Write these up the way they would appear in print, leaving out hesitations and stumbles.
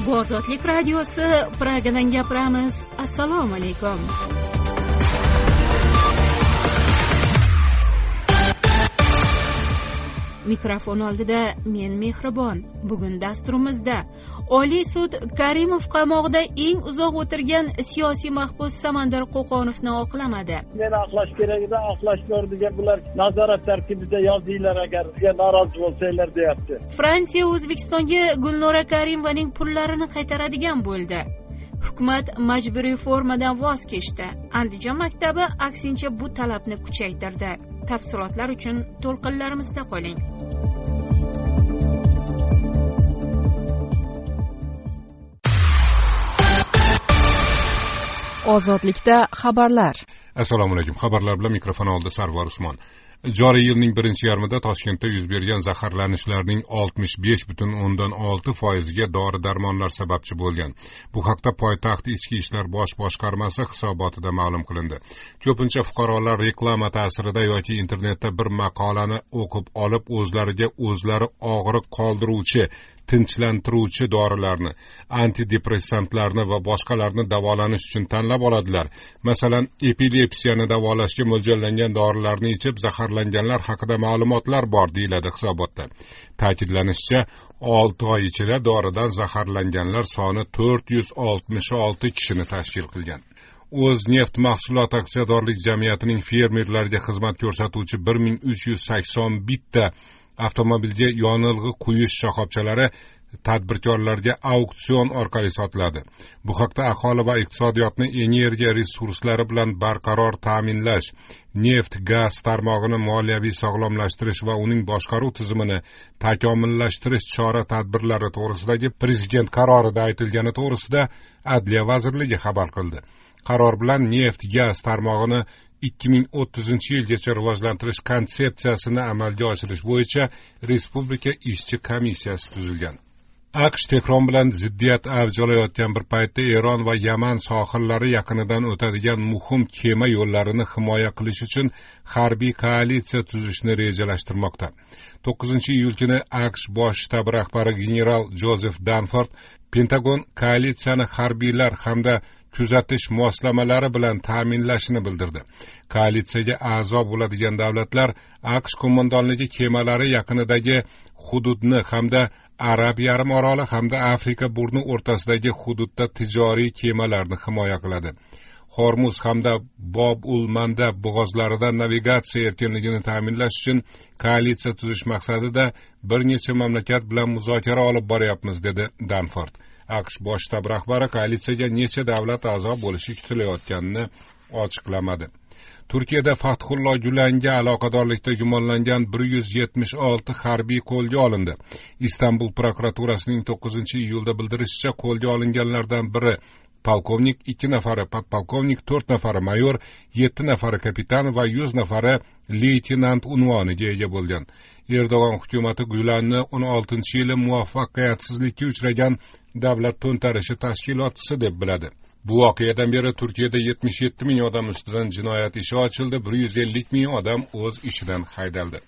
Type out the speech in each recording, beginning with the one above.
Bu Ozodlik radiosi, Pragadan gapiramiz. Assalomu alaykum. Mikrofon oldida men Mehribon. Bugun dasturimizda Oliy sud Karimov qamoqda eng uzoq o'tirgan siyosiy mahbus Samandar Qo'qonovni oqlamadi. Meni oqlash kerak edi, oqlashmadigan bular nazorat tarkibida yozinglar agar norozi bo'lsanglar deyapti. Fransiya O'zbekistonga Gulnora Karimovaning pullarini qaytaradigan bo'ldi. Hukumat majburiy formadan voz kechdi. Andijon maktabi aksincha bu talabni kuchaytirdi. Tafsilotlar uchun to'lqinlarimizda qoling. Ozodlikda xabarlar. Assalomu alaykum. Xabarlar bilan mikrofon oldida Sarvar Usmon. Joriy yilning birinchi yarmida Toshkentda yuz bergan zaharlanishlarning 65,6% dori-darmonlar sababchi bo'lgan. Bu haqda poytaxt Ichki ishlar bosh boshqarmasi hisobotida ma'lum qilindi. Ko'pincha fuqarolar reklama ta'sirida yoki internetda bir maqolani o'qib olib, o'zlari og'riq qoldiruvchi, tinchlantiruvchi dorilarni, antidepressantlarni va boshqalarni davolanish uchun tanlab oladilar. Masalan, epilepsiyani davolashga mo'ljallangan dorilarni ichib zaharlanganlar haqida ma'lumotlar bor, deyiladi hisobotda. Ta'kidlanishicha, 6 oy ichida doridan zaharlanganlar soni 466 kishini tashkil qilgan. O'zneft mahsulot aksiyadorlik jamiyatining fermerlarga xizmat ko'rsatuvchi 1381 ta avtomobilga yonilg'i quyish shoxobchalari tadbirkorlarga auksion orqali sotiladi. Bu haqda aholi va iqtisodiyotni energiya resurslari bilan barqaror ta'minlash, neft, gaz tarmog'ini moliyaviy sog'lomlashtirish va uning boshqaruv tizimini takomillashtirish chora-tadbirlari to'g'risidagi prezident qarorida aytilgani to'g'risida Adliya vazirligi xabar qildi. Qaror bilan neft, gaz tarmog'ini 2030-yilgacha rivojlantirish konsepsiyasini amalga oshirish bo'yicha respublika ishchi komissiyasi tuzilgan. AQSh Tehron bilan ziddiyat avj olayotgan bir paytda Eron va Yaman sohillari yaqinidan o'tadigan muhim kema yo'llarini himoya qilish uchun harbiy koalitsiya tuzishni rejalashtirmoqda. 9-iyul kuni AQSh bosh shtabi rahbari general Jozef Danford Pentagon koalitsiyani harbiylar hamda kuzatish moslamalari bilan ta'minlashini bildirdi. Koalitsiyaga a'zo bo'ladigan davlatlar AQSh qo'mondonligi kemalari yaqinidagi hududni hamda Arab yarim oroli hamda Afrika burni o'rtasidagi hududda tijoriy kemalarni himoya qiladi. Hormuz hamda Bob-ul-Mandab bo'g'ozlaridan navigatsiya erkinligini ta'minlash uchun koalitsiya tuzish maqsadida bir necha mamlakat bilan muzokara olib boryapmiz, dedi Danford. AQSh bosh shtabi rahbari koalitsiyaga necha davlat a'zo bo'lishi kutilayotganini ochiqlamadi. Turkiyada Fathullo Gulanga aloqadorlikda gumonlangan 176 harbiy qo'lga olindi. Istanbul prokuraturasining 9-iyulda bildirishicha, qo'lga olinganlardan biri polkovnik, 2 nafari podpolkovnik, 4 nafari mayor, 7 nafari kapitan va 100 nafari leytenant unvoniga ega bo'lgan. Erdo'g'on hukumati Gulanni 16-yili muvaffaqiyatsizlikka uchragan davlat to'ntarishi tashkilotchisi deb biladi. Bu voqeadan beri Turkiyada 77 ming odam ustidan jinoyat ishi ochildi, 150 ming odam o'z ishidan haydaldi.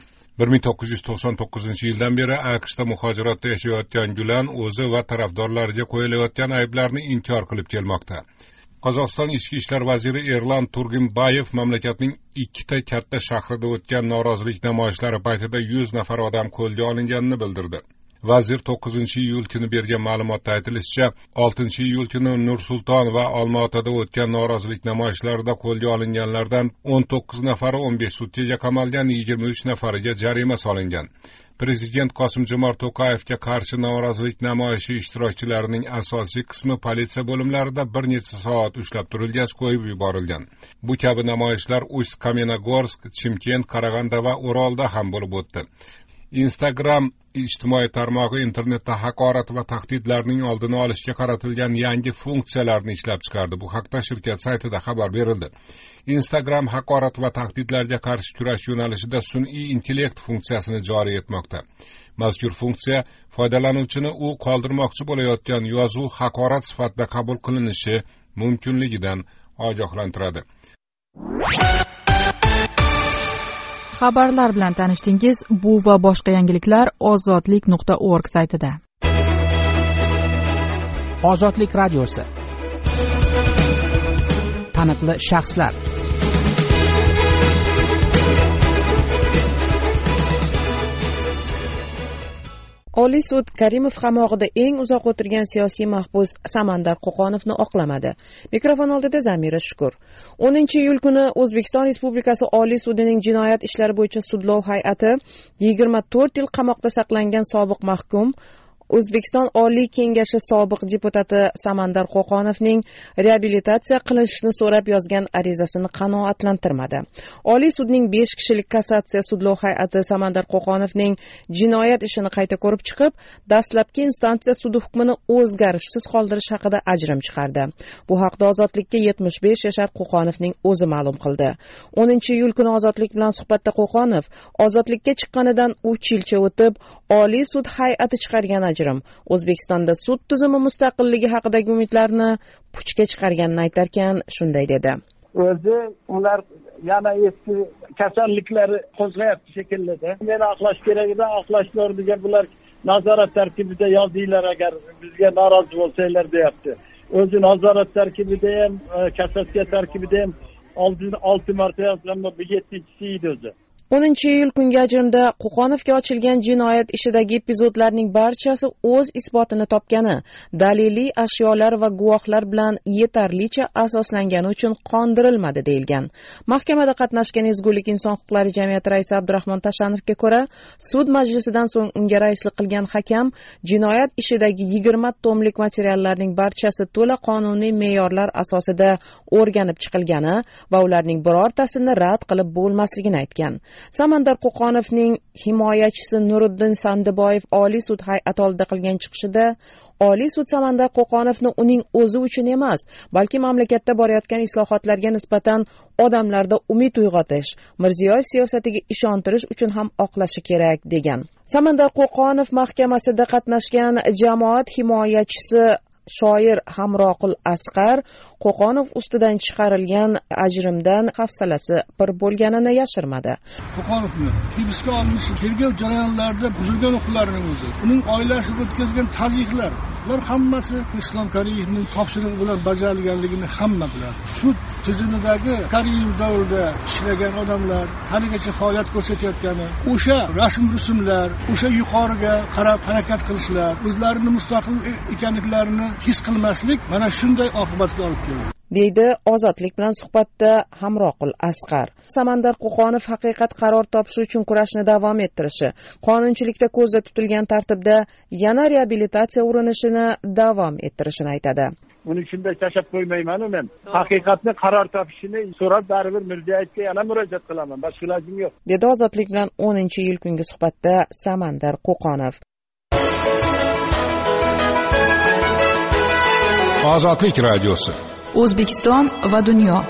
1999-yildan beri AQShda muhojiratda yashayotgan Gulan o'zi va tarafdorlariga qo'yilayotgan ayblarni inkor qilib kelmoqda. Qozog'iston ichki ishlar vaziri Erlan Turgimbayev mamlakatning 2 ta katta shahrida o'tgan norozilik namoyishlari paytida 100 nafar odam qo'lga olinganini bildirdi. Vazir 9-iyul kuni bergan ma'lumotda aytilishicha, 6-iyul kuni Nur-Sulton va Olmaotada o'tgan norozilik namoyishlarida qo'lga olinganlardan 19 nafari 15 sutkaga qamalgan, 23 nafariga jarima solingan. Prezident Qosim-Jomart To'qayevga qarshi norozilik namoyishi ishtirokchilarining asosiy qismi politsiya bo'limlarida bir necha soat ushlab turilgach qo'yib yuborilgan. Bu kabi namoyishlar Ust-Kamenogorsk, Chimkent, Qarag'anda va Orolda ham bo'lib o'tdi. Instagram ijtimoiy tarmog'i internetda haqorat va tahdidlarning oldini olishga qaratilgan yangi funksiyalarni ishlab chiqardi. Bu haqda shirkat saytida xabar berildi. Instagram haqorat va tahdidlarga qarshi kurash yo'nalishida sun'iy intellekt funksiyasini joriy etmoqda. Mazkur funksiya foydalanuvchini u qoldirmoqchi bo'layotgan yozuv haqorat sifatida qabul qilinishi mumkinligidan ogohlantiradi. Xabarlar bilan tanishdingiz. Bu va boshqa yangiliklar ozodlik.org saytida. Ozodlik radiosi. Taniqli shaxslar. Oliy sud Karimov qamoqida eng uzoq o'tirgan siyosiy mahbus Samandar Qo'qonovni oqlamadi. Mikrofon oldida Zamira Shukur. 10-iyul kuni O'zbekiston Respublikasi Oliy sudining jinoyat ishlari bo'yicha sudlov hay'ati 24 yil qamoqda saqlangan sobiq mahkum O'zbekiston Oliy Kengashi sobiq deputati Samandar Qo'qonovning reabilitatsiya qilinishini so'rab yozgan arizasini qanoatlantirmadi. Oliy sudning 5 kishilik kassatsiya sudlov hay'ati Samandar Qo'qonovning jinoyat ishini qayta ko'rib chiqib, dastlabki instansiya sudi hukmini o'zgarishsiz qoldirish haqida ajrim chiqardi. Bu haqda Ozodlikka 75 yashar Qo'qonovning o'zi ma'lum qildi. 10-iyul kuni Ozodlik bilan suhbatda Qo'qonov Ozodlikka chiqqanidan 3 yilcha o'tib, Oliy sud hay'ati chiqargan O'zbekistonda sud tizimi mustaqilligi haqidagi umidlarni puchga chiqarganini aytarkan, shunday dedi. O'zi ular yana eski kasalliklari qo'zg'ayapti shekillida. Meni aqlash kerak edi, aqlashlardiga bular nazorat tarkibida yozinglar agar bizga norozi bo'lsanglar deyapti. O'zi nazorat tarkibida ham, kassatsiya tarkibida ham 6 marta yozgan, bu 7-chisi edi o'zi. 10-iyul kungi ajrimda Qo'qonovga ochilgan jinoyat ishidagi epizodlarning barchasi o'z isbotini topgani, daliliy ashyolar va guvohlar bilan yetarlicha asoslangani uchun qondirilmadi deyilgan. Mahkamada qatnashgan Ezgulik inson huquqlari jamiyati raisi Abdurahmon Tashanovga ko'ra, sud majlisidan so'ng unga raislik qilgan hakam jinoyat ishidagi 20 tomlik materiallarning barchasi to'la qonuniy me'yorlar asosida o'rganib chiqilgani va ularning birortasini rad qilib bo'lmasligini aytgan. Samandar Qo'qonovning himoyachisi Nuriddin Sandiboyev Oliy sud hay'ati oldida qilgan chiqishida Oliy sud Samandar Qo'qonovni uning o'zi uchun emas, balki mamlakatda borayotgan islohotlarga nisbatan odamlarda umid uyg'otish, Mirziyoyev siyosatiga ishontirish uchun ham oqlashi kerak degan. Samandar Qo'qonov mahkamasida qatnashgan jamoat himoyachisi shoir Hamroqul Asqar Qo'qonov ustidan chiqarilgan ajrimdan hafsalasi pir bo'lganini yashirmadi. Qo'qonovni hibsga olinishi tergov jarayonlarida buzilgan huquqlarning o'zi, uning oilasi o'tkazgan tazyiqlar, ular hammasi Islom Karimovning topshirig'i bilan bajarilganligini hamma biladi. Sud tizimidagi Karimov davrida ishlagan odamlar haligacha faoliyat ko'rsatayotgani, o'sha rasm-rusumlar, o'sha yuqoriga qarab harakat qilishlar, o'zlarini mustaqil ekanliklarini his qilmaslik mana shunday oqibatga olib keldi, deydi Ozodlik bilan suhbatda Hamroqul Asqar. Samandar Qo'qonov haqiqat qaror topishi uchun kurashni davom ettirishi, qonunchilikda ko'zda tutilgan tartibda yana reabilitatsiya urinishini davom ettirishini aytadi. Uni shunday tashab qo'ymayman men. Haqiqatni qaror topishini so'rab baribir Mirziyoyevga yana murojaat qilaman. Boshqa ilojim yo'q, dedi Ozodlik bilan 10-iyul kungi suhbatda Samandar Qo'qonov. Ozodlik radiosi. O'zbekiston va dunyo.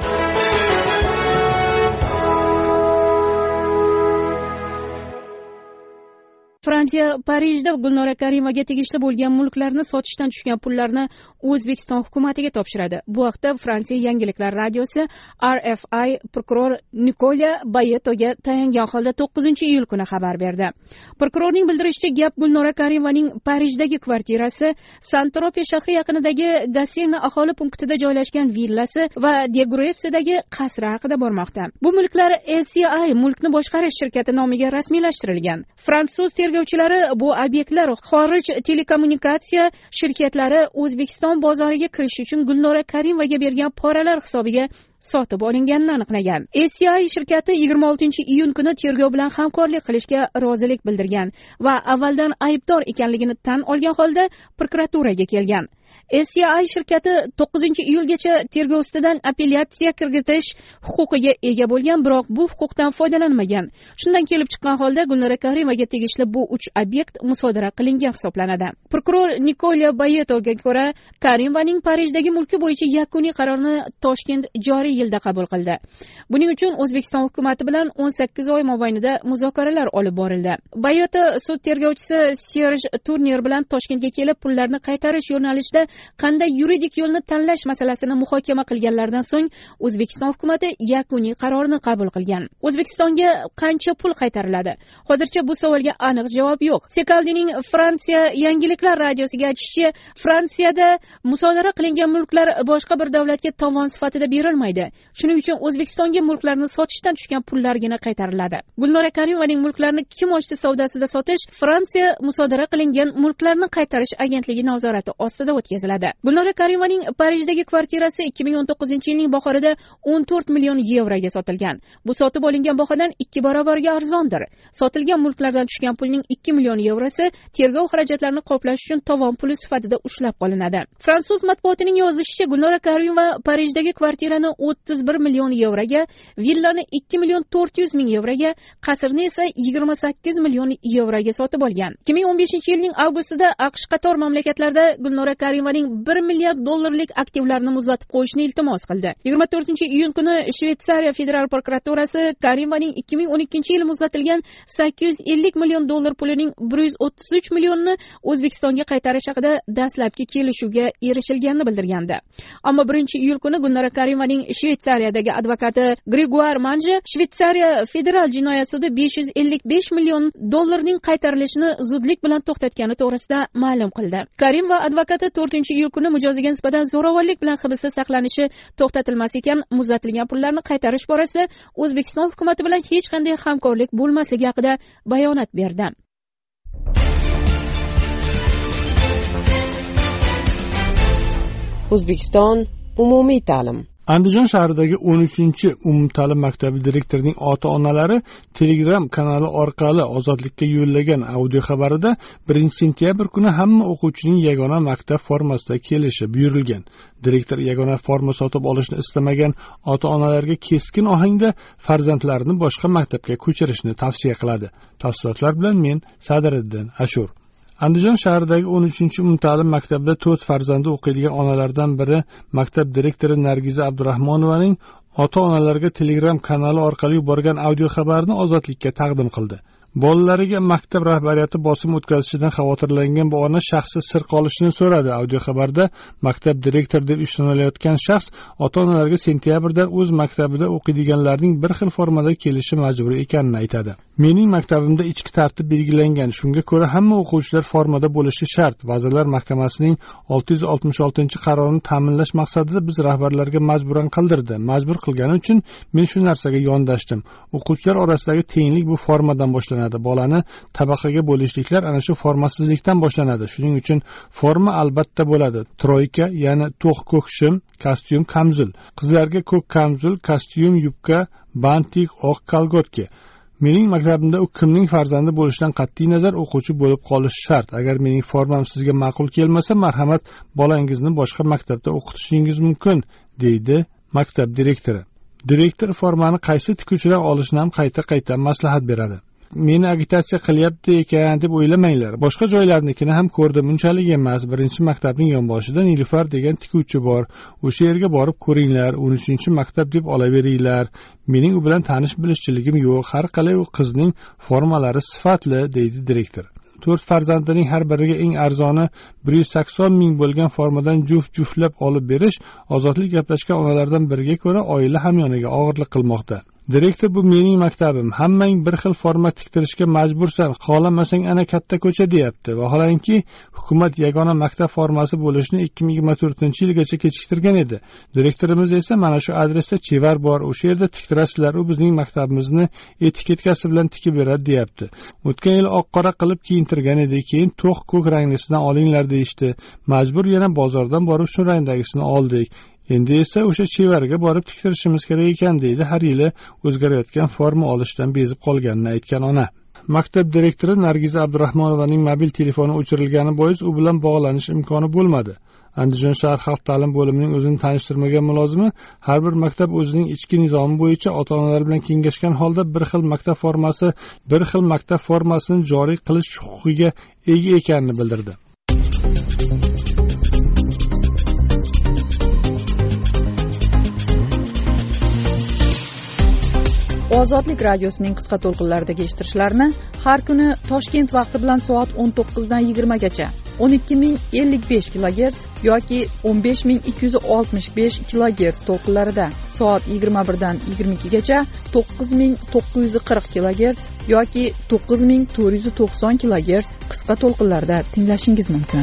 Fransiya Parijda Gulnora Karimovaga tegishli bo'lgan mulklarni sotishdan tushgan pullarni O'zbekiston hukumatiga topshiradi. Bu haqda Fransiya yangiliklar radiosi RFI prokuror Nikolya Bayetoga tayangan holda 9-iyul kuni xabar berdi. Prokurorning bildirishicha, gap Gulnora Karimovaning Parijdagi kvartirasi, Saint-Tropez shahri yaqinidagi Gassena aholi punktida joylashgan villasi va Degressidagi qasri haqida bormoqda. Bu mulklar SCI mulkni boshqarish shirkati nomiga rasmiylashtirilgan. Fransuz tergovchilari bu obyektlar xorij telekommunikatsiya shirkatlari O'zbekiston bozoriga kirish uchun Gulnora Karimovaga bergan poralar hisobiga sotib olinganini aniqlagan. SCI shirkati 26-iyun kuni tergov bilan hamkorlik qilishga rozilik bildirgan va avvaldan aybdor ekanligini tan olgan holda prokuraturaga kelgan. SCI shirkati 9-iyulgacha tergov ustidan apellyatsiya kirgitish huquqiga ega bo'lgan, biroq bu huquqdan foydalanmagan. Shundan kelib chiqqan holda Gulnora Karimovaga tegishli bu 3 obyekt musodara qilingan hisoblanadi. Prokuror Nikolya Bayetoga ko'ra, Karimovaning Parijdagi mulki bo'yicha yakuniy qarorni Toshkent joriy yilda qabul qildi. Buning uchun O'zbekiston hukumatı bilan 18 oy mobaynida muzokaralar olib borildi. Bayeto sud tergovchisi Serj Turner bilan Toshkentga kelib, pullarni qaytarish yo'nalishida qanday yuridik yo'lni tanlash masalasini muhokama qilganlaridan so'ng O'zbekiston hukumatı yakuniy qarorini qabul qilgan. O'zbekistonga qancha pul qaytariladi? Hozircha bu savolga aniq javob yo'q. Sekaldining Fransiya yangiliklar radiosiga aytishicha, Fransiyada musodara qilingan mulklar boshqa bir davlatga tovon sifatida berilmaydi. Shuning uchun O'zbekistonga mulklarni sotishdan tushgan pullargina qaytariladi. Gulnora Karimovaning mulklarni kim ochdi savdosida sotish Fransiya musodara qilingan mulklarni qaytarish agentligi nazorati ostida o'tkaziladi. Gulnora Karimovaning Parijdagi kvartirasi 2019-yilning bahorida 14 million yevroga sotilgan. Bu sotib olingan bahodan 2 barobarga arzondir. Sotilgan mulklardan tushgan pulning 2 million yevrosi tergov xarajatlarini qoplash uchun tovon puli sifatida ushlab qolinadi. Fransuz matbuotining yozishicha, Gulnora Karimova Parijdagi kvartirani 31 million yevroga, villani 2 million 400 ming yevroga, qasrni esa 28 million yevroga sotib olgan. 2015-yilning avgustida AQSh qator mamlakatlarda Gulnora Karimovaning 1 milliard dollarlik aktivlarini muzlatib qo'yishni iltimos qildi. 24-iyun kuni Shveysariya federal prokuraturasi Karimovaning 2012-yil muzlatilgan 850 million dollar pulining 133 millionini O'zbekistonga qaytarish haqida dastlabki kelishuvga erishilganini bildirgandi. Ammo 1-iyul kuni Gulnora Karimovaning Shveysariyadagi advokati Gregoire Manje Shveysariya federal jinoyat sudi 555 million dollarning qaytarilishini zudlik bilan to'xtatgani to'g'risida ma'lum qildi. Karim va advokati 4-iyul kuni mijoziga nisbatan zo'ravonlik bilan hibsda saqlanishi to'xtatilmas ekan, muzlatilgan pullarni qaytarish borasida O'zbekiston hukumati bilan hech qanday hamkorlik bo'lmasligi haqida bayonot berdi. O'zbekiston umumiy ta'lim. Andijon shahridagi 13-umumta'lim maktabi direktorining ota-onalari Telegram kanali orqali Ozodlikka yo'llagan audio xabarida 1-sentyabr kuni hamma o'quvchining yagona maktab formasida kelishi buyurilgan. Direktor yagona forma sotib olishni istamagan ota-onalarga keskin ohangda farzandlarini boshqa maktabga ko'chirishni tavsiya qiladi. Tafsilotlar bilan men Sadiriddin Ashur. Andijon shahridagi 13-umumta'lim maktabida 4 farzandi o'qiydigan onalardan biri maktab direktori Nargiza Abdurahmonovaning ota-onalarga Telegram kanali orqali yuborgan audio xabarini Ozodlikka taqdim qildi. Bolalariga maktab rahbariyati bosim o'tkazishidan xavotirlangan bu ona shaxsi sir qolishini so'radi. Audio xabarda maktab direktori deb ishlanilayotgan shaxs ota-onalarga sentyabrdan o'z maktabida o'qiydiganlarning bir xil formada kelishi majburiy ekanini aytadi. Mening maktabimda ichki tartib belgilangan. Shunga ko'ra hamma o'quvchilar formada bo'lishi shart. Vazirlar Mahkamasining 666-qarorini ta'minlash maqsadida biz rahbarlarga majburan qildirdi. Majbur qilgani uchun men shu narsaga yondashdim. O'quvchilar orasidagi tenglik bu formadan boshlanadi. Bolani tabaqaga bo'lishliklar ana shu formasizlikdan boshlanadi. Shuning uchun forma albatta bo'ladi. Troyka, ya'ni to'q ko'k shim, kostyum, kamzul. Qizlarga ko'k kamzul, kostyum, yubka, bantik, oq kolgotki. Mening maktabimda u kimning farzandi bo'lishidan qat'iy nazar o'quvchi bo'lib qolishi shart. Agar mening formam sizga ma'qul kelmasa, marhamat, bolangizni boshqa maktabda o'qitishingiz mumkin, deydi maktab direktori. Direktor formani qaysi tikuvchidan olishni ham qayta maslahat beradi. Meni agitatsiya qilyapti ekan deb o'ylamanglar. Boshqa joylarnikini ham ko'rdim, unchalik emas. 1-maktabning yonboshida Nilufar degan tikuvchi bor. O'sha yerga borib ko'ringlar, 13-maktab deb olaveringlar. Mening u bilan tanish bilishchiligim yo'q. Har qalay u qizning formalari sifatli, deydi direktor. 4 farzandining har biriga eng arzoni 180 ming bo'lgan formadan juftlab olib berish Ozodlik gaplashgan onalardan biriga ko'ra oila hamyoniga og'irlik qilmoqda. Direktor, bu mening maktabim. Hammang bir xil forma tiktirishga majbursan. Xohlamasang ana katta ko'cha deyapti. Vaholanki hukumat yagona maktab formasi bo'lishini 2024-yilgacha kechiktirgan edi. Direktorimiz esa mana shu adresda chevar bor, o'sha yerda tiktirasizlar, u bizning maktabimizni etiketkasi bilan tikib beradi deyapti. O'tgan yil oq-qora qilib kiyintirgan edi, keyin to'q ko'k ranglisidan olinglar deyishdi. Majbur yana bozordan borib shu rangdagisini oldik. Endi esa o'sha chevarga borib tiktirishimiz kerak ekan, deydi har yili o'zgarayotgan forma olishdan bezib qolganini aytgan ona. Maktab direktori Nargiza Abdurahmonovaning mobil telefoni o'chirilgani bois u bilan bog'lanish imkoni bo'lmadi. Andijon shahar xalq ta'lim bo'limining o'zini tanishtirmagan mulozimi har bir maktab o'zining ichki nizomi bo'yicha ota-onalar bilan kengashgan holda bir xil maktab formasini joriy qilish huquqiga ega ekanini bildirdi. Ozodlik radiosining qisqa to'lqinlaridagi eshittirishlarni har kuni Toshkent vaqti bilan soat 19 dan 20 gacha 12055 kHz yoki 15265 kHz to'lqinlarida, soat 21 dan 22 gacha 9940 kHz yoki 9490 kHz qisqa to'lqinlarda tinglashingiz mumkin.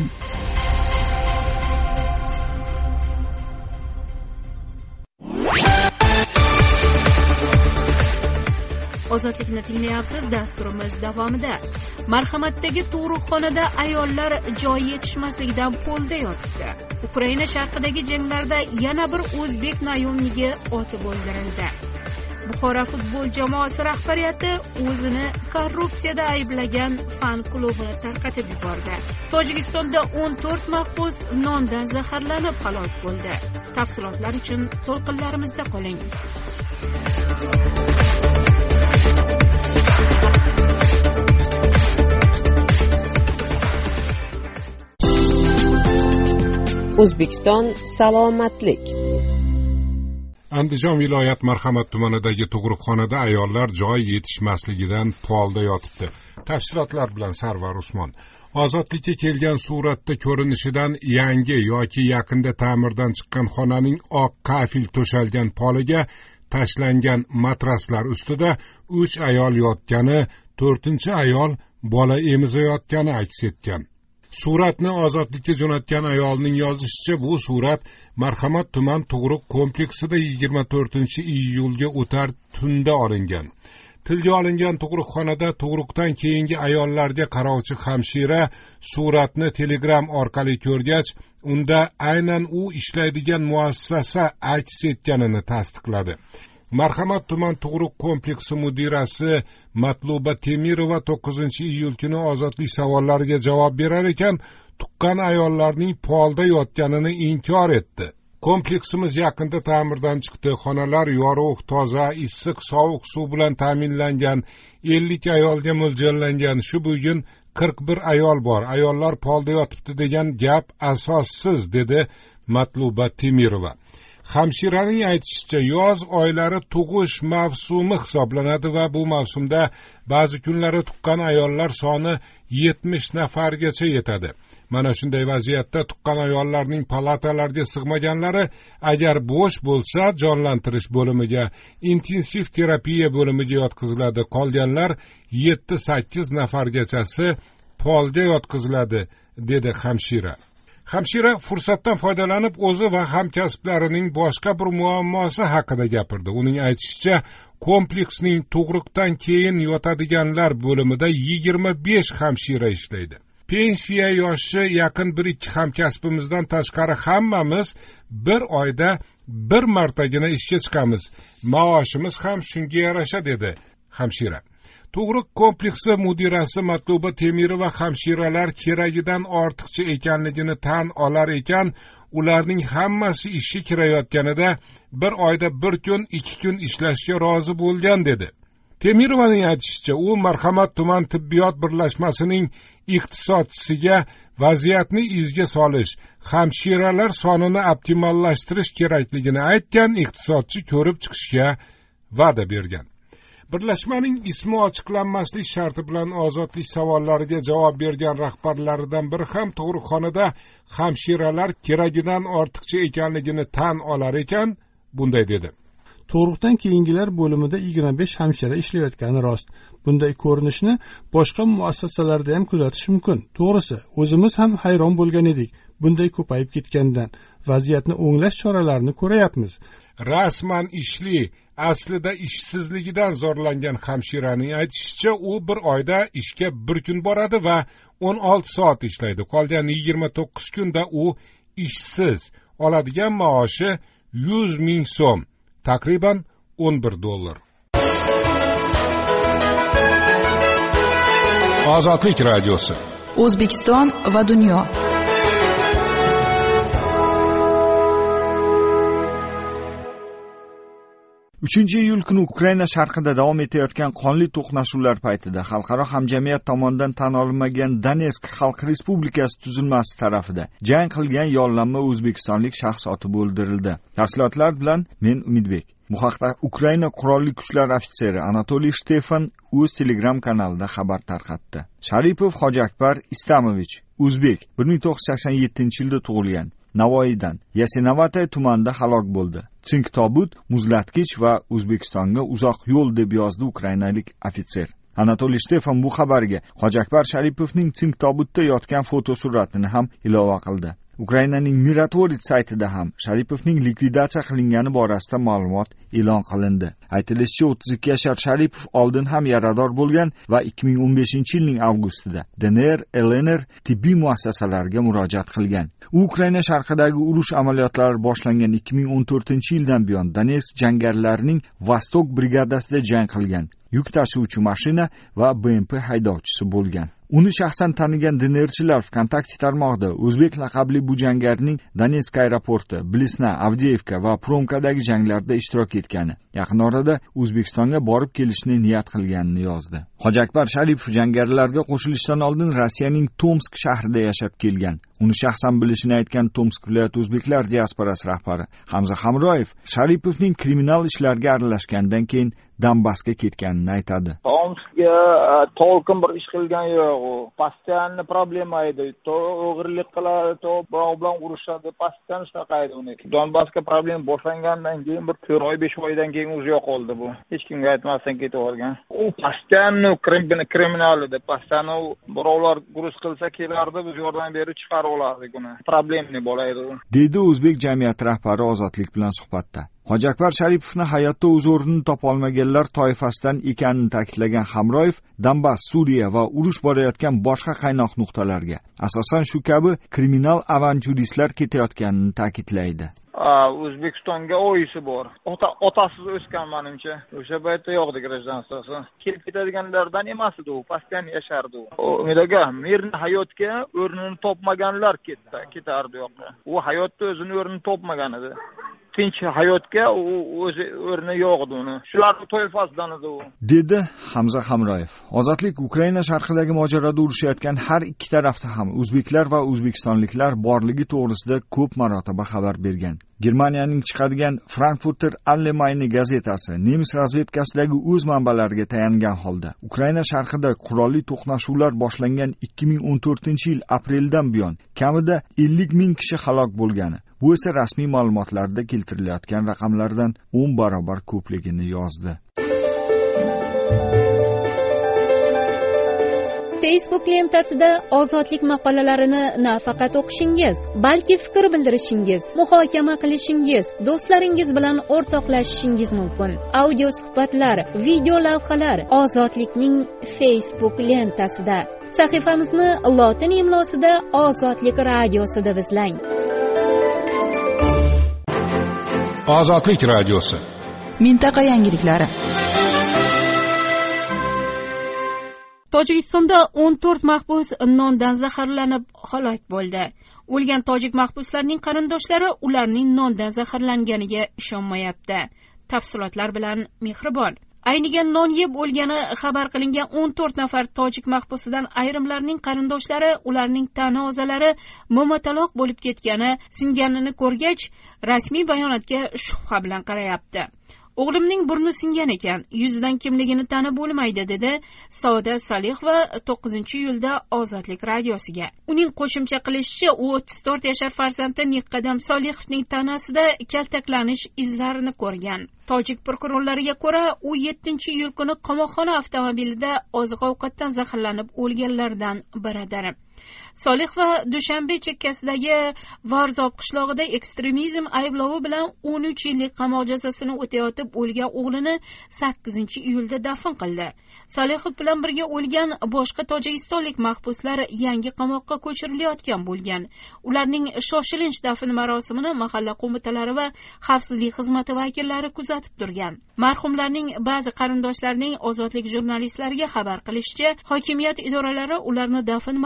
Ozodlikni tinglayapsiz. Dasturimiz davomida marhamatdagi tug'ruqxonada ayollar joy yetishmasligidan polda yotibdi. Ukraina sharqidagi janglarda yana bir o'zbek naymligi otib o'ldirildi. Buxoro futbol jamoasi rahbariyati o'zini korrupsiyada ayblagan fan klubini tarqatib yubordi. Tojikistonda 14 mahbus nondan zaharlanib halok bo'ldi. Tafsilotlar uchun to'lqinlarimizda qoling. O'zbekiston salomatlik. Andijon viloyat Marhamat tumanidagi tug'ruqxonada ayollar joy yetishmasligidan polda yotibdi. Tafsilotlar bilan Sarvar Usmon. Ozodlikka kelgan suratda ko'rinishidan yangi yoki yaqinda ta'mirdan chiqqan xonaning oq kafil to'shalgan poliga tashlangan matraslar ustida 3 ayol yotgani, 4-ayol bola emizayotgani aks etgan. Suratni Ozodlikka jo'natgan ayolning yozishicha, bu surat Marhamat tuman tug'ruq kompleksida 24-iyulga o'tar tunda olingan. Tilga olingan tug'ruqxonada tug'ruqdan keyingi ayollarga qarovchi hamshira suratni Telegram orqali ko'rgach, unda aynan u ishlaydigan muassasa aks etganini tasdiqladi. Marhamat tuman tug'ruq kompleksi mudirasi Matluba Temirova 9-iyul kuni ozodlik savollariga javob berar ekan, tuqqan ayollarning polda yotganini inkor etdi. Kompleksimiz yaqinda ta'mirdan chiqdi. Xonalar yorug', toza, issiq, sovuq suv bilan ta'minlangan. 50 ayolga mo'ljallangan. Shu bugun 41 ayol bor. Ayollar polda yotibdi degan gap asossiz, dedi Matluba Temirova. Hamshiraning aytishicha, yoz oylari tug'ish mavsumi hisoblanadi va bu mavsumda ba'zi kunlari tuqqan ayollar soni 70 nafargacha yetadi. Mana shunday vaziyatda tuqqan ayollarning palatalarga sig'maganlari agar bo'sh bo'lsa jonlantirish bo'limiga, intensiv terapiya bo'limiga yotqiziladi. Qolganlar 7-8 nafargachasi polga yotqiziladi, dedi hamshira. Hamshira fursatdan foydalanib o'zi va hamkasblarining boshqa bir muammosi haqida gapirdi. Uning aytishicha, kompleksning tug'ruqdan keyin yotadiganlar bo'limida 25 hamshira ishlaydi. Pensiya yoshi yaqin 1-2 hamkasbimizdan tashqari hammamiz bir oyda bir martagina ishga chiqamiz. Maoshimiz ham shunga yarasha, dedi hamshira. Tug'ruq kompleksi mudirasi Matluba Temirova hamshiralar keragidan ortiqcha ekanligini tan olar ekan, ularning hammasi ishga kirayotganida bir oyda 1 kun, 2 kun ishlashga rozi bo'lgan, dedi. Temirovaning aytishicha, u Marhamat tuman tibbiyot birlashmasining iqtisodchisiga vaziyatni izga solish, hamshiralar sonini optimallashtirish kerakligini aytgan, iqtisodchi ko'rib chiqishga va'da bergan. Birlashmaning ismi ochiqlanmaslik sharti bilan ozodlik savollariga javob bergan rahbarlaridan biri ham tug'ruqxonada hamshiralar keragidan ortiqcha ekanligini tan olar ekan, bunday dedi. Tug'ruqdan keyingilar bo'limida 25 hamshira ishlayotgani rost. Bunday ko'rinishni boshqa muassasalarda ham kuzatish mumkin. To'g'risi, o'zimiz ham hayron bo'lgan edik. Bunday ko'payib ketgandan vaziyatni o'nglash choralarini ko'rayapmiz. Rasman ishli, aslida ishsizligidan zorlangan hamshiraning aytishicha, u bir oyda ishga 1 kun boradi va 16 soat ishlaydi. Qolgan 29 kunda u ishsiz. Oladigan maoshi 100 ming so'm, taqriban $11. Ozodlik radiosi. O'zbekiston va dunyo. Iyul kuni Ukraina sharqida davom etayotgan qonli to'qnashuvlar paytida xalqaro hamjamiyat tomonidan tan olinmagan Donetsk Xalq Respublikasi tuzilmasi tarafida jang qilgan yollanma o'zbekistonlik shaxs otib o'ldirildi. Tafsilotlar bilan men Umidbek. Bu haqda Ukraina qurolli kuchlar ofitseri Anatoliy Shtefan o'z Telegram kanalida xabar tarqatdi. Sharipov Hojiakbar Istamovich, o'zbek, 1987-yilda tug'ilgan. Navoiydan Yasenovata tumanida halok bo'ldi. Sink tobut, muzlatkich va O'zbekistonga uzoq yo'l deb yozdi ukrainalik ofitser. Anatoliy Shtefan bu xabarga Hojiakbar Sharipovning sink tobutda yotgan fotosuratini ham ilova qildi. Ukrainaning Miratorit saytida ham Sharipovning likvidatsiya qilingani borasida ma'lumot e'lon qilindi. Aytilishicha, 32 yashar Sharipov oldin ham yarador bo'lgan va 2015-yilning avgustida DNR, LNR tibbiy muassasalarga murojaat qilgan. U Ukraina sharqidagi urush amaliyotlari boshlangan 2014-yildan buyon Donetsk jangarilarining Vostok brigadasida jang qilgan. Yuk tashuvchi mashina va BMP haydovchisi bo'lgan. Uni shaxsan tanigan DNRchilar VKontakte tarmog'ida o'zbek laqabli bu jangarining Donetsk aeroporti, Blisna, Avdiyevka va Promkadagi janglarda ishtirok etgani, yaqin orada O'zbekistonga borib kelishni niyat qilganini yozdi. Hojiakbar Sharipov jangarilarga qo'shilishdan oldin Rossiyaning Tomsk shahrida yashab kelgan. Uni shaxsan bilishini aytgan Tomsk viloyat o'zbeklar diasporasi rahbari Hamza Hamroyev Sharipovning kriminal ishlarga aralashgandan keyin Donbassga ketganini aytadi. Tomskga to'lqin bir ish qilgan yo'q. Постоянно problema edi. To o'g'irlik qiladi, to birov bilan urushadi, постоянно shunaqa edi uni. Donbassga problem boshlangandan keyin bir 4 oy 5 oydan keyin o'zi yo'qoldi bu. Hech kimga aytmasdan ketib olgan. U постоянно kriminal edi. Постоянно birovlar urush qilsa kelardi, biz yordam berib chiqarib olardik uni. Problemli bo'laydi u. Dedi o'zbek jamiyati rahbari Ozodlik bilan suhbatda. Hojiakbar Sharipovni hayotda o'z o'rnini topa olmaganlar toifasidan ekanini ta'kidlagan Hamroyev, Donbass, Suriya va urush borayotgan boshqa qaynoq nuqtalarga, asosan shu kabi kriminal avantyuristlar ketayotganini ta'kidlaydi. O'zbekistonga oyisi bor. Otasiz o'sgan menimcha. O'sha paytda yo'qdi grajdanstvosi. Kelib ketadiganlardan emas edi u, постоянно yashardi u. Umidaga mirni hayotga o'rnini topmaganlar ketardi yo'qqa. U hayotda o'zini o'rnini topmagan edi. Tinch hayotga o'zi o'rni yo'q edi uni. Shularning toifasidan edi u. Dedi Hamza Hamroyev. Ozodlik Ukraina sharqidagi mojaroda urushayotgan har ikki tarafda ham o'zbeklar va o'zbekistonliklar borligi to'g'risida ko'p marotaba xabar bergan. Germaniyaning chiqadigan Frankfurter Allgemeine gazetasi nemis razvedkasidagi o'z manbalariga tayangan holda Ukraina sharqida qurolli to'qnashuvlar boshlangan 2014-yil apreldan buyon kamida 50 ming kishi halok bo'lgani, bu esa rasmiy ma'lumotlarda keltirilayotgan raqamlardan 10 barobar ko'pligini yozdi. Facebook lentasida ozodlik maqolalarini nafaqat o'qishingiz, balki fikr bildirishingiz, muhokama qilishingiz, do'stlaringiz bilan o'rtoqlashishingiz mumkin. Audio suhbatlar, video lavhalar Ozodlikning Facebook lentasida. Sahifamizni lotin imlosida Ozodlik radiosi deb izlang. Ozodlik radiosi. Mintaqa yangiliklari. Tojikistonda 14 mahbus nondan zaharlanib halok bo'ldi. O'lgan tojik mahbuslarning qarindoshlari ularning nondan zaharlanganiga ishonmayapti. Tafsilotlar bilan Mehribon. Aynigan non yeb o'lgani xabar qilingan 14 nafar tojik mahbusidan ayrimlarining qarindoshlari ularning tana a'zolari momataloq bo'lib ketgani, singanini ko'rgach, rasmiy bayonotga shubha bilan qarayapti. O'g'limning burni singan ekan, yuzidan kimligini tanib bo'lmaydi, dedi Sauda Solihova 9-iyulda Ozodlik radiosiga. Uning qo'shimcha qilishicha, u 34 yashar farzandi Miqqadam Solihovning tanasida kaltaklanish izlarini ko'rgan. Tojik prokurorlariga ko'ra, u 7-iyul kuni qamoqxona avtomobilida oziq-ovqatdan zaharlanib o'lganlardan biridir. Solihova Dushanbe chekkasidagi Varzob qishlog'ida ekstremizm ayblovi bilan 13 yillik qamoq jazosini o'tayotib o'lgan o'g'lini 8-iyulda dafn qildi. Solihov bilan birga o'lgan boshqa tojikistonlik mahbuslar yangi qamoqqa ko'chirilayotgan bo'lgan. Ularning shoshilinch dafn marosimini mahalla qo'mitalari va xavfsizlik xizmati vakillari kuzatib turgan. Marhumlarning ba'zi qarindoshlarining Ozodlik jurnalistlariga xabar qilishicha, hokimiyat idoralari ularni dafn marosimida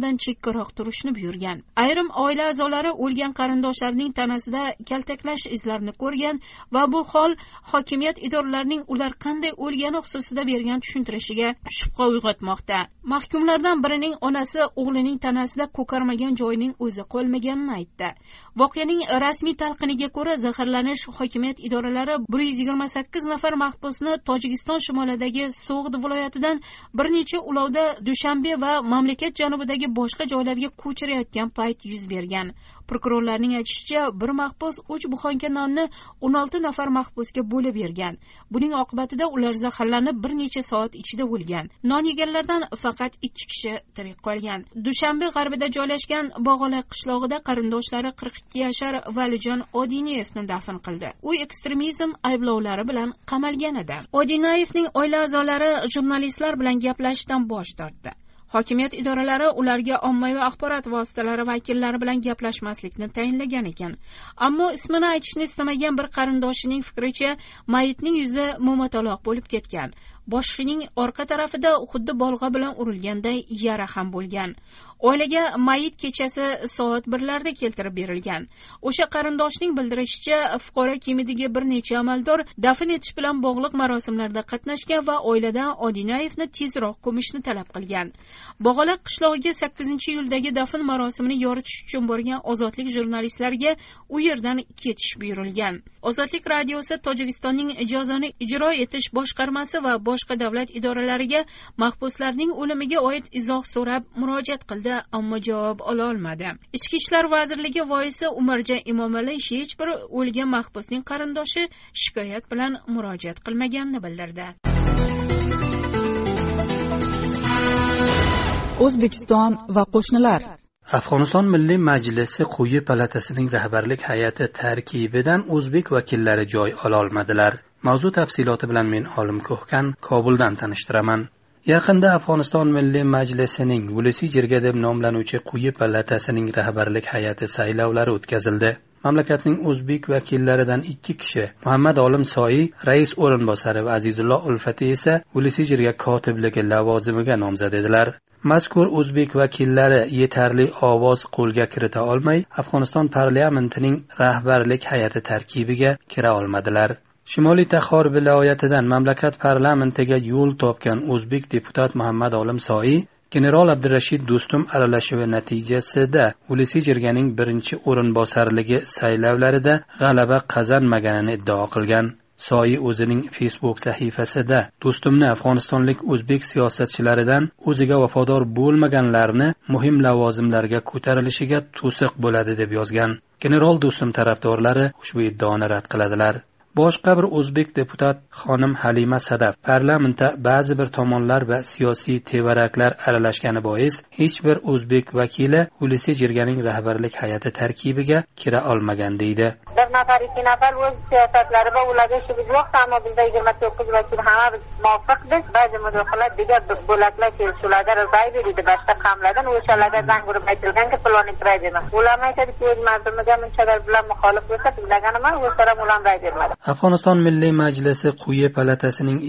maydondan chekkaroq turishni buyurgan. Ayrim oila a'zolari o'lgan qarindoshlarining tanasida kaltaklash izlarini ko'rgan va bu hol hokimiyat idoralarining ular qanday o'lgani xususida bergan tushuntirishiga shubha uyg'otmoqda. Mahkumlardan birining onasi o'g'lining tanasida ko'karmagan joyining o'zi qolmaganini aytdi. Voqeaning rasmiy talqiniga ko'ra, zaharlanish hokimiyat idoralari 128 nafar mahbusni Tojikiston shimolidagi So'g'd viloyatidan bir necha ulovda Dushanbe va mamlakat janubidagi boshqa joylarga ko'chirayotgan payt yuz bergan. Prokurorlarning aytishicha, bir mahbus 3 buxonka nonni 16 nafar mahbusga bo'lib bergan. Buning oqibatida ular zaharlanib bir necha soat ichida o'lgan. Non yeganlardan faqat 2 kishi tirik qolgan. Dushanbe g'arbida joylashgan Bog'olaq qishlog'ida qarindoshlari 42 yashar Valijon Odiniyevni dafn qildi. U ekstremizm ayblovlari bilan qamalgan edi. Odiniyevning oila a'zolari jurnalistlar bilan gaplashishdan bosh tortdi. Hokimiyat idoralari ularga ommaviy axborot vositalari vakillari bilan gaplashmaslikni tayinlagan ekan. Ammo ismini aytishni istamagan bir qarindoshining fikricha, mayitning yuzi mo'mataloq bo'lib ketgan. Boshining orqa tarafida xuddi bolg'a bilan urilganday yara ham bo'lgan. Oilaga mayit kechasi soat 1larda keltirib berilgan. O'sha qarindoshning bildirishicha, fuqaro kiyimidagi bir necha amaldor dafn etish bilan bog'liq marosimlarda qatnashgan va oiladan Odinayevni tezroq ko'mishni talab qilgan. Bog'olaq qishlog'iga 8-iyuldagi dafn marosimini yoritish uchun borgan Ozodlik jurnalistlariga u yerdan ketish buyurilgan. Ozodlik radiosi Tojikistonning jazoni ijro etish boshqarmasi va boshqa davlat idoralariga mahbuslarning o'limiga oid izoh so'rab murojaat qildi, ammo javob ola olmadi. Ichki ishlar vazirligi voisi Umarjon Imomali hech bir o'lgan mahbusning qarindoshi shikoyat bilan murojaat qilmaganini bildirdi. O'zbekiston va qo'shnilar. Afg'oniston Milliy Majlisi quyi palatasining rahbarlik hay'ati tarkibidan o'zbek vakillari joy ola olmadilar. Mavzu tafsiloti bilan men Olim Ko'hkan Kobuldan tanishtiraman. Yaqinda Afg'oniston Milliy Majlisining Vulesijirga deb nomlanuvchi quyi palatasining rahbarlik hay'ati saylovlari o'tkazildi. Mamlakatning o'zbek vakillaridan 2 kishi, Muhammad Olim Soi rais o'rinbosari va Azizullo Ulfati esa Vulesijirga kotibligi lavozimiga nomzod edilar. Mazkur o'zbek vakillari yetarli ovoz qo'lga kirita olmay, Afg'oniston parlamentining rahbarlik hay'ati tarkibiga kira olmadilar. Shimoliy Taxor viloyatidan mamlakat parlamentiga yo'l topgan o'zbek deputat Muhammad Olim Soi general Abdurashid Do'stum aralashuvi natijasida Vulesijirganing birinchi o'rinbosarligi saylovlarida g'alaba qozonmaganini iddao qilgan. Soi o'zining Facebook sahifasida Do'stumni afg'onistonlik o'zbek siyosatchilaridan o'ziga vafodor bo'lmaganlarni muhim lavozimlarga ko'tarilishiga to'siq bo'ladi deb yozgan. General Do'stum tarafdorlari ushbu iddaoni rad qiladilar. Boshqa bir o'zbek deputat xonim Halima Sadaf parlamentda ba'zi bir tomonlar va siyosiy tevaraklar aralashgani bois hech bir o'zbek vakili Vulesijirganing rahbarlik hay'ati tarkibiga kira olmagan deydi. Bir nafar, 2 nafar o'z siyosatlari va ularga ishimiz yo'q, ammo bizda 29 vakil hammamiz muvofiqmiz. Ba'zi mudofaalar degan bo'laklar kelishuvlarda ra'y berdi, boshqa qamlardan o'shalarga zang urib aytilganki, plonni ra'y berma. Ular aytadiki, o'z manziliga munchalar bilan muxolif bo'lsa, bilganman, o'zlari ular ra'y bermadi. Afg'oniston Milliy Majlisi quyi palatasining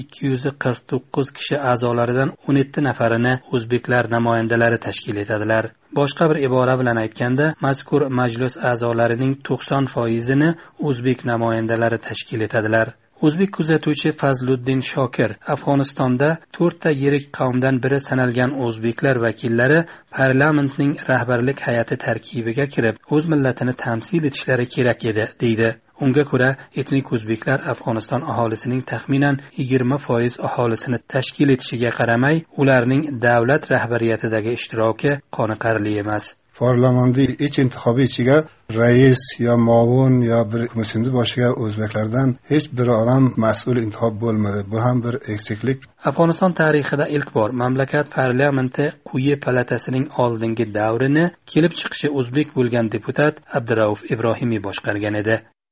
249 kishi a'zolaridan 17 nafarini o'zbeklar namoyandalari tashkil etadilar. Boshqa bir ibora bilan aytganda, mazkur majlis a'zolarining 90%ni o'zbek namoyandalari tashkil etadilar. O'zbek kuzatuvchi Fazluddin Shokir Afg'onistonda 4 ta yirik qavmdan biri sanalgan o'zbeklar vakillari parlamentning rahbarlik hay'ati tarkibiga kirib, o'z millatini tamsil etishlari kerak edi, deydi. Unga ko'ra, etnik o'zbeklar Afg'oniston aholisining taxminan 20% aholisini tashkil etishiga qaramay, ularning davlat rahbariyatidagi ishtiroki qoniqarli emas. Parlamentda iç intihobi ichiga rais yo muavin yo bir komissiya boshiga o'zbeklardan hech bir odam mas'ul intihob bo'lmadi. Bu ham bir eksiklik. Afg'oniston tarixida ilk bor mamlakat parlamenti quyi palatasining oldingi davrini kelib chiqishi o'zbek bo'lgan deputat Abdurauf Ibrohimiy boshqargan edi.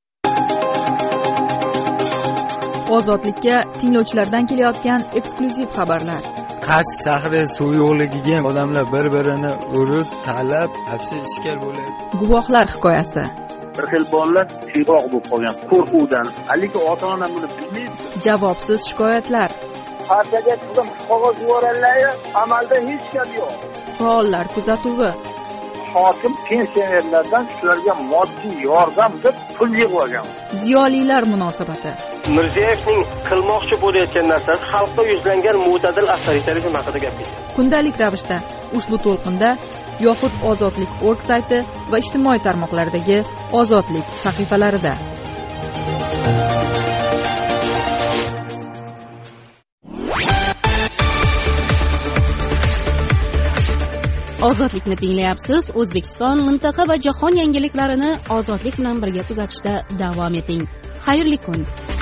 Ozodlikka tinglovchilardan kelayotgan eksklyuziv xabarlar. Qarshi shahri suv yo'qligiga odamlar bir-birini urib, talab, hapsi ishkal bo'ladi. Guvohlar hikoyasi. Bir xil bolalar shiroq bo'lib qolgan qo'rquvdan. Haligi ota-ona buni bilmaydi. Javobsiz shikoyatlar. Partiyaga qizim qog'oz yuborganlar, amalda hech gap yo'q. faollar kuzatuvi. Hokim pensionerlardan shularga moddiy yordam deb pul yig'ib olgan. Ziyolilar munosabati. Mirziyoyevning qilmoqchi bo'layotgan narsasi xalqqa yuzlangan mo'tadil avtoritarizm haqida gapirdi. Kundalik ravishda ushbu to'lqinda yoxud ozodlik.org sayti va ijtimoiy tarmoqlardagi ozodlik sahifalarida. Ozodlikni tinglayapsiz. O'zbekiston, mintaqa va jahon yangiliklarini ozodlik bilan birga kuzatishda davom eting. Xayrli kun.